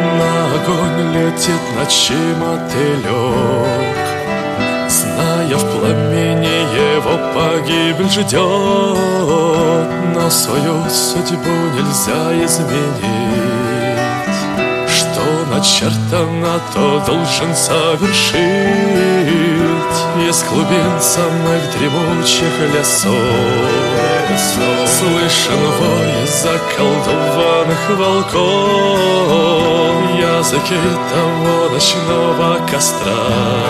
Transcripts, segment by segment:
На огонь летит ночи мотылек, зная в пламени его погибель ждет. Но свою судьбу нельзя изменить, что начертано, то должен совершить. Из глубин самых дремучих лесов слышен вой заколдованных волков, языки того ночного костра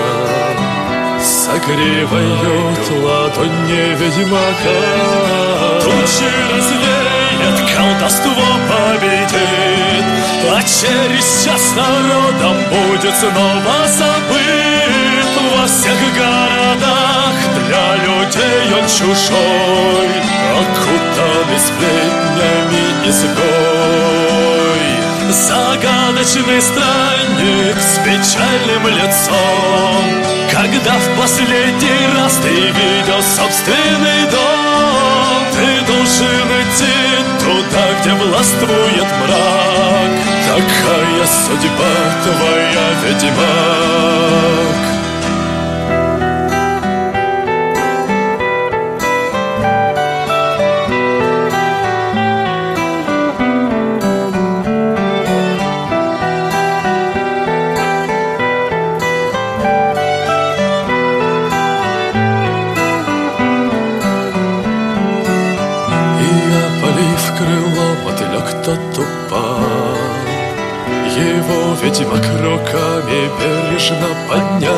согревают ладони ведьмака. Тучи развеет, колдовство победит, а через час народом будет снова забыт. Во всех городах для людей он чужой, окутанный сплетнями изгой. Загадочный странник с печальным лицом, когда в последний раз ты видел собственный дом, ты должен идти туда, где властвует мрак. Такая судьба твоя, ведьмак. Крыло мотылек тот упал, его ведьмак руками бережно поднял,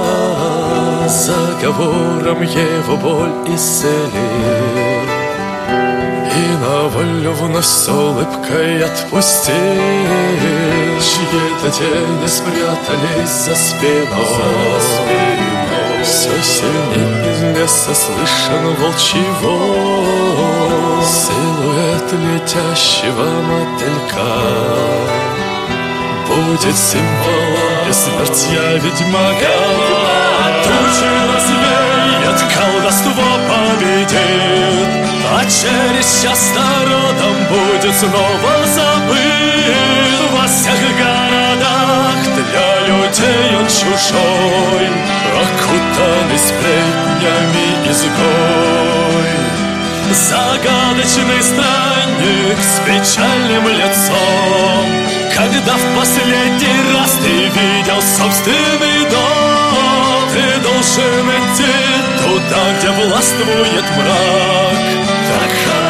заговором его боль исцелил и на волю вновь с улыбкой отпустил. Чьи-то тени спрятались за спиной, все сильнее из леса слышен волчий вой. Силуэт летящего мотылька будет символом бессмертия ведьмака. Тучи развеет, колдовство победит, а через час народом будет снова забыт. Во всех городах для людей он чужой, окутанный сплетнями изгой. Загадочный странник с печальным лицом, когда в последний раз ты видел собственный дом, ты должен идти туда, где властвует мрак. Так